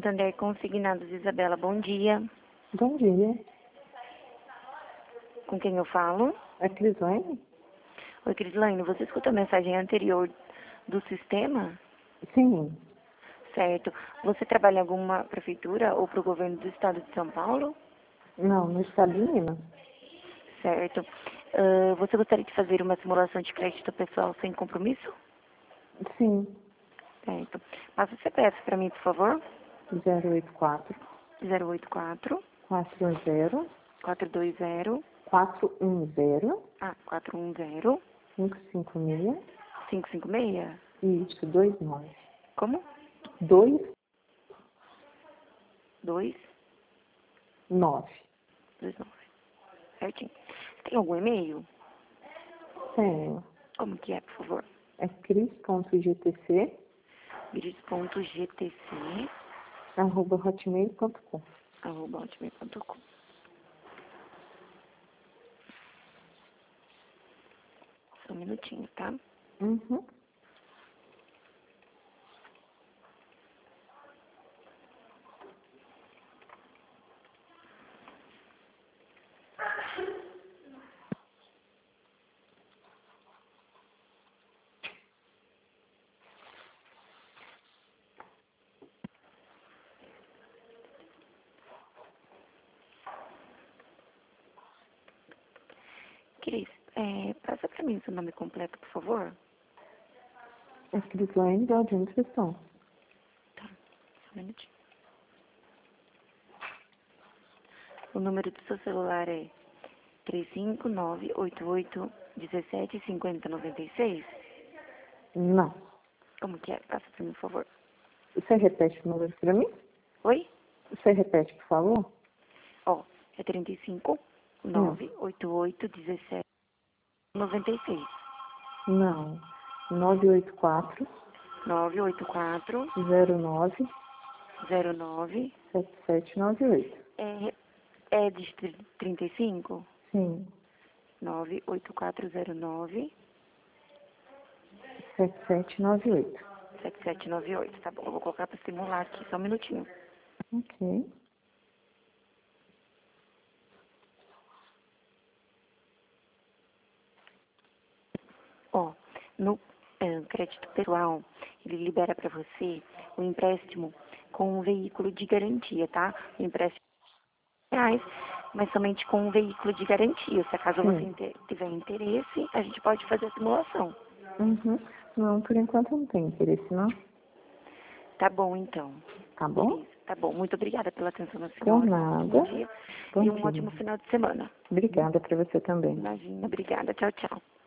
Santander Consignados, Isabela, bom dia. Bom dia. Com quem eu falo? É Crislaine? Oi, Crislaine, você escutou a mensagem anterior do sistema? Sim. Certo. Você trabalha em alguma prefeitura ou para o governo do estado de São Paulo? Não, no estado de Minas. Certo. Você gostaria de fazer uma simulação de crédito pessoal sem compromisso? Sim. Certo. Passa o CPF para mim, por favor. 084 084 410 420 410 410 556 556. isso, 29. Como? 29. 29. Certinho. Tem algum e-mail? Tenho. Como que é, por favor? É cris.gtc gris.gtc @hotmail.com. @hotmail.com. Só um minutinho, tá? Uhum. Cris, passa pra mim o seu nome completo, por favor. É Crislaine Galdino Cristão. Tá, só um minutinho. O número do seu celular é 35988175096? Não. Como que é? Passa pra mim, por favor. Você repete o número para mim? Oi? Você repete, por favor? Ó, é 359881796. Não. 984 984 09 09 7798. é de 35? Sim. 98409 7798. 7798. Tá bom, eu vou colocar pra simular aqui, só um minutinho. Ok. Ó, no crédito pessoal, ele libera para você o empréstimo com um veículo de garantia, tá? O empréstimo de reais, mas somente com um veículo de garantia. Se acaso você Sim. tiver interesse, a gente pode fazer a simulação. Uhum. Não, por enquanto não tem interesse, não. Tá bom, então. Tá bom? Tá bom, muito obrigada pela atenção da Por senhora. nada. Bom dia Bom e um dia. ótimo final de semana. Obrigada para você também. Imagina, obrigada. Tchau, tchau.